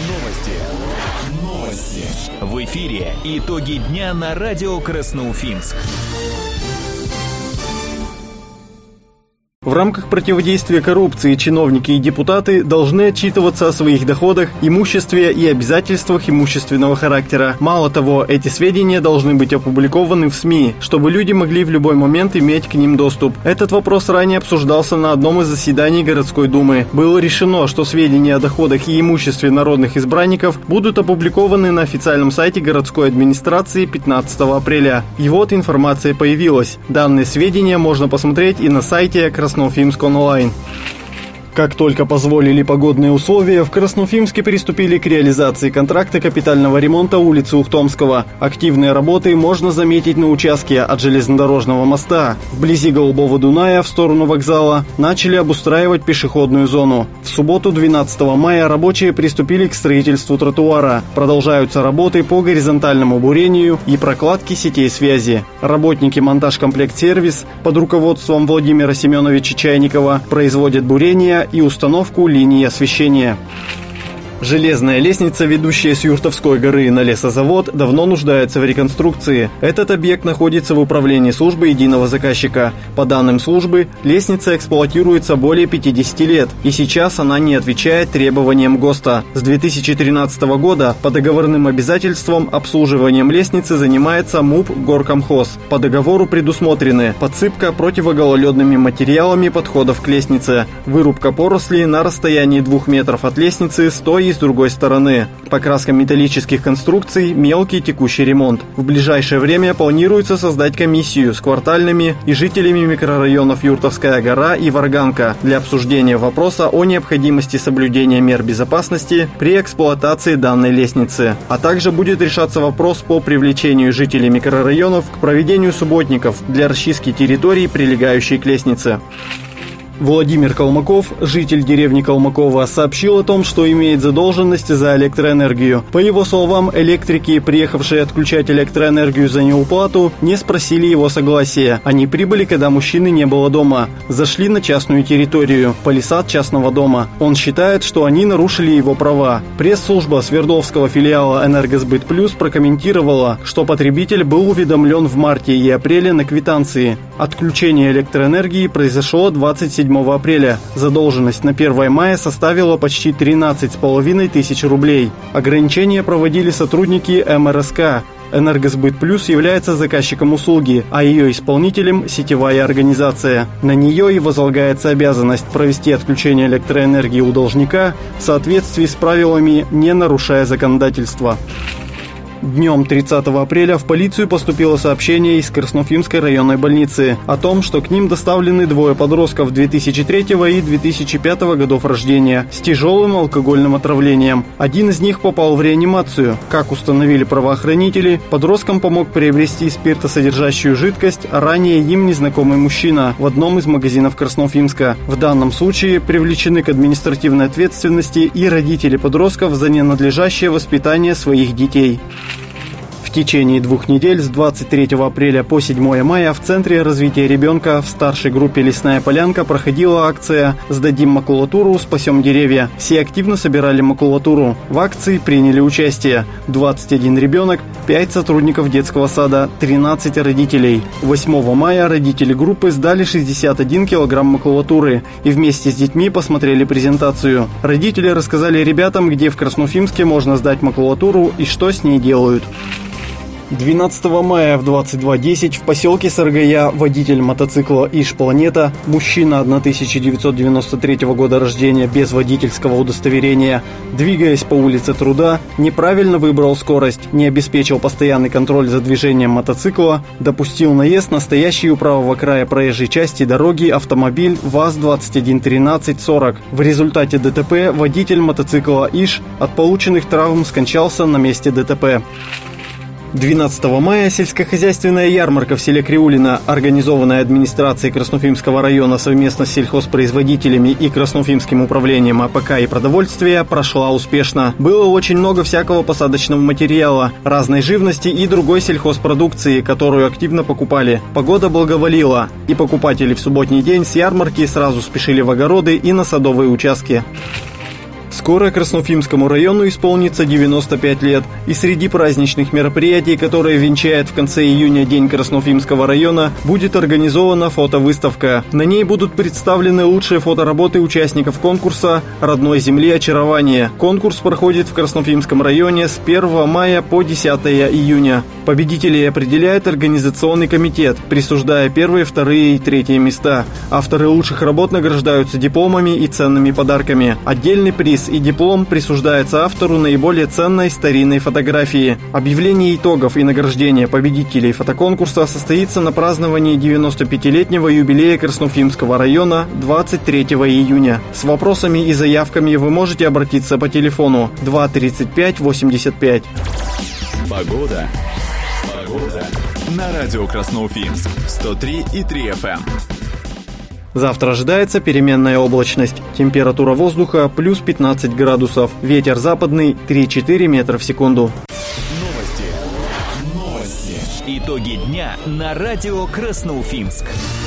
Новости. В эфире итоги дня на радио Красноуфимск. В рамках противодействия коррупции чиновники и депутаты должны отчитываться о своих доходах, имуществе и обязательствах имущественного характера. Мало того, эти сведения должны быть опубликованы в СМИ, чтобы люди могли в любой момент иметь к ним доступ. Этот вопрос ранее обсуждался на одном из заседаний городской думы. Было решено, что сведения о доходах и имуществе народных избранников будут опубликованы на официальном сайте городской администрации 15 апреля. И вот информация появилась. Данные сведения можно посмотреть и на сайте Красноуфимск онлайн. Как только позволили погодные условия, в Красноуфимске приступили к реализации контракта капитального ремонта улицы Ухтомского. Активные работы можно заметить на участке от железнодорожного моста. Вблизи Голубого Дуная в сторону вокзала начали обустраивать пешеходную зону. В субботу 12 мая рабочие приступили к строительству тротуара. Продолжаются работы по горизонтальному бурению и прокладке сетей связи. Работники «Монтажкомплект-сервис» под руководством Владимира Семеновича Чайникова производят бурение и установку линий освещения. Железная лестница, ведущая с Юртовской горы на лесозавод, давно нуждается в реконструкции. Этот объект находится в управлении службы единого заказчика. По данным службы, лестница эксплуатируется более 50 лет, и сейчас она не отвечает требованиям ГОСТа. С 2013 года по договорным обязательствам обслуживанием лестницы занимается МУП «Горкомхоз». По договору предусмотрены подсыпка противогололедными материалами подходов к лестнице, вырубка порослей на расстоянии 2 метров от лестницы с той и с другой стороны, покраска металлических конструкций, мелкий текущий ремонт. В ближайшее время планируется создать комиссию с квартальными и жителями микрорайонов Юртовская гора и Варганка для обсуждения вопроса о необходимости соблюдения мер безопасности при эксплуатации данной лестницы. А также будет решаться вопрос по привлечению жителей микрорайонов к проведению субботников для расчистки территорий, прилегающей к лестнице. Владимир Колмаков, житель деревни Колмакова, сообщил о том, что имеет задолженность за электроэнергию. По его словам, электрики, приехавшие отключать электроэнергию за неуплату, не спросили его согласия. Они прибыли, когда мужчины не было дома. Зашли на частную территорию, палисад частного дома. Он считает, что они нарушили его права. Пресс-служба Свердловского филиала «Энергосбыт Плюс» прокомментировала, что потребитель был уведомлен в марте и апреле на квитанции. Отключение электроэнергии произошло 27 апреля. Задолженность на 1 мая составила почти 13,5 тысяч рублей. Ограничения проводили сотрудники МРСК. «Энергосбыт Плюс» является заказчиком услуги, а ее исполнителем – сетевая организация. На нее и возлагается обязанность провести отключение электроэнергии у должника в соответствии с правилами, не нарушая законодательство. Днем 30 апреля в полицию поступило сообщение из Красноуфимской районной больницы о том, что к ним доставлены 2 подростков 2003 и 2005 годов рождения с тяжелым алкогольным отравлением. Один из них попал в реанимацию. Как установили правоохранители, подросткам помог приобрести спиртосодержащую жидкость ранее им незнакомый мужчина в одном из магазинов Красноуфимска. В данном случае привлечены к административной ответственности и родители подростков за ненадлежащее воспитание своих детей. В течение 2 недель с 23 апреля по 7 мая в Центре развития ребенка в старшей группе «Лесная полянка» проходила акция «Сдадим макулатуру, спасем деревья». Все активно собирали макулатуру. В акции приняли участие 21 ребенок, 5 сотрудников детского сада, 13 родителей. 8 мая родители группы сдали 61 килограмм макулатуры и вместе с детьми посмотрели презентацию. Родители рассказали ребятам, где в Красноуфимске можно сдать макулатуру и что с ней делают. 12 мая в 22:10 в поселке Саргая водитель мотоцикла «Иж-Планета», мужчина 1993 года рождения без водительского удостоверения, двигаясь по улице Труда, неправильно выбрал скорость, не обеспечил постоянный контроль за движением мотоцикла, допустил наезд на стоящий у правого края проезжей части дороги автомобиль ВАЗ-2113-40. В результате ДТП водитель мотоцикла «Иж» от полученных травм скончался на месте ДТП. 12 мая сельскохозяйственная ярмарка в селе Криулино, организованная администрацией Красноуфимского района совместно с сельхозпроизводителями и Красноуфимским управлением АПК и продовольствия, прошла успешно. Было очень много всякого посадочного материала, разной живности и другой сельхозпродукции, которую активно покупали. Погода благоволила, и покупатели в субботний день с ярмарки сразу спешили в огороды и на садовые участки. Скоро Красноуфимскому району исполнится 95 лет, и среди праздничных мероприятий, которые венчает в конце июня День Красноуфимского района, будет организована фотовыставка. На ней будут представлены лучшие фотоработы участников конкурса «Родной земли очарование». Конкурс проходит в Красноуфимском районе с 1 мая по 10 июня. Победителей определяет организационный комитет, присуждая первые, вторые и третьи места. Авторы лучших работ награждаются дипломами и ценными подарками. Отдельный приз и диплом присуждается автору наиболее ценной старинной фотографии. Объявление итогов и награждение победителей фотоконкурса состоится на праздновании 95-летнего юбилея Красноуфимского района 23 июня. С вопросами и заявками вы можете обратиться по телефону 2 35 85. Погода. На радио Красноуфимск 103,3 FM. Завтра ожидается переменная облачность. Температура воздуха плюс 15 градусов. Ветер западный 3-4 метра в секунду. Новости. Итоги дня на радио Красноуфимск.